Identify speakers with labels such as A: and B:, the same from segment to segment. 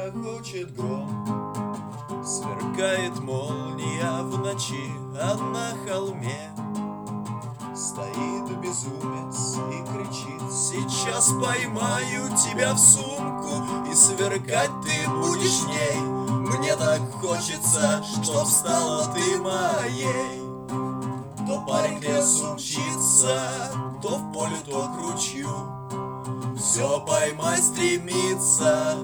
A: грохочет гром, сверкает молния в ночи, а на холме стоит безумец и кричит: сейчас поймаю тебя в сумку, и сверкать ты будешь в ней. Мне так хочется, чтоб стала ты моей. То парень к лесу мчится, то в поле, то к ручью, все поймать стремится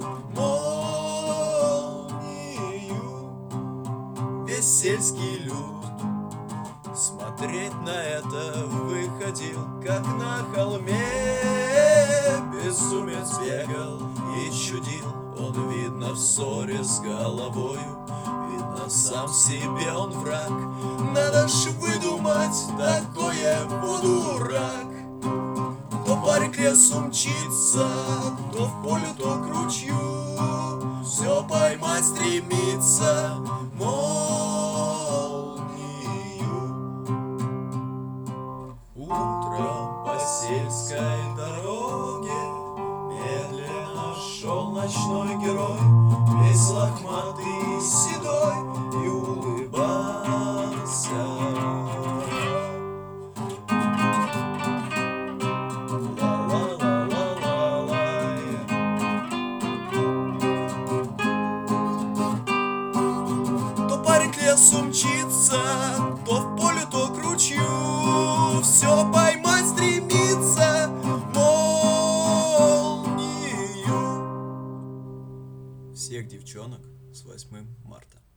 A: молнию. Весь сельский люд смотреть на это выходил, как на холме безумец бегал и чудил. Он, видно, в ссоре с головою, видно, сам себе он враг. Надо ж выдумать такое, дурак. То парень к лесу мчится, то в поле, то к ручью, все поймать стремится молнию. Утром по сельской дороге медленно шел ночной герой, весь лохматый и седой, и улыбался. То парень к лесу мчится, то в поле, то к ручью, все поймать стремится молнию. Всех девчонок с 8 марта.